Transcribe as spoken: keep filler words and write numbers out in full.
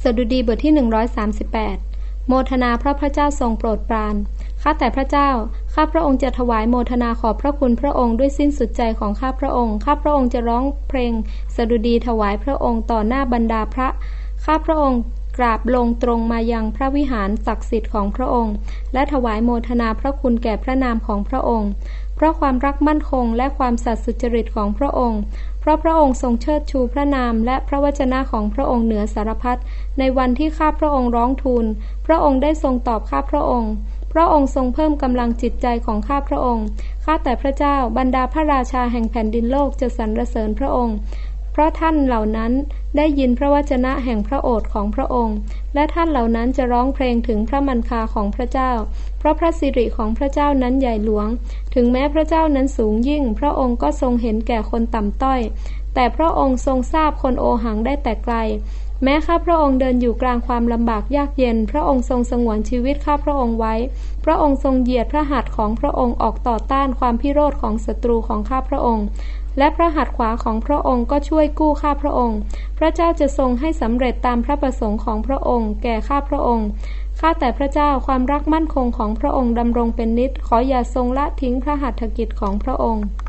สดุดีบทที่หนึ่งร้อยสามสิบแปดโมทนาเพราะพระเจ้าทรงโปรดปรานข้าแต่พระเจ้าข้าพระองค์จะถวายโมทนาขอบพระคุณพระองค์ด้วยสิ้นสุดใจของข้าพระองค์ข้าพระองค์จะร้องเพลงสดุดีถวายพระองค์ต่อหน้าบรรดาพระข้าพระองค์กราบลงตรงมายังพระวิหารศักดิ์สิทธิ์ของพระองค์และถวายโมทนาพระคุณแก่พระนามของพระองค์เพราะความรักมั่นคงและความสัตย์สุจริตของพระองค์เพราะพระองค์ทรงเชิดชูพระนามและพระวจนะของพระองค์เหนือสารพัดในวันที่ข้าพระองค์ร้องทูลพระองค์ได้ทรงตอบข้าพระองค์พระองค์ทรงเพิ่มกำลังจิตใจของข้าพระองค์ข้าแต่พระเจ้าบรรดาพระราชาแห่งแผ่นดินโลกจะสรรเสริญพระองค์เพราะท่านเหล่านั้นได้ยินพระวจนะแห่งพระโอษฐ์ของพระองค์และท่านเหล่านั้นจะร้องเพลงถึงพระมันคาของพระเจ้าเพราะพระสิริของพระเจ้านั้นใหญ่หลวงถึงแม้พระเจ้านั้นสูงยิ่งพระองค์ก็ทรงเห็นแก่คนต่ำต้อยแต่พระองค์ทรงทราบคนโอหังได้แต่ไกลแม้ข้าพระองค์เดินอยู่กลางความลำบากยากเย็นพระองค์ทรงสงวนชีวิตข้าพระองค์ไว้พระองค์ทรงเหยียดพระหัตถ์ของพระองค์ออกต่อต้านความพิโรธของศัตรูของข้าพระองค์และพระหัตถ์ขวาของพระองค์ก็ช่วยกู้ข้าพระองค์พระเจ้าจะทรงให้สำเร็จตามพระประสงค์ของพระองค์แก่ข้าพระองค์ข้าแต่พระเจ้าความรักมั่นคงของพระองค์ดำรงเป็นนิจขออย่าทรงละทิ้งพระหัตถกิจของพระองค์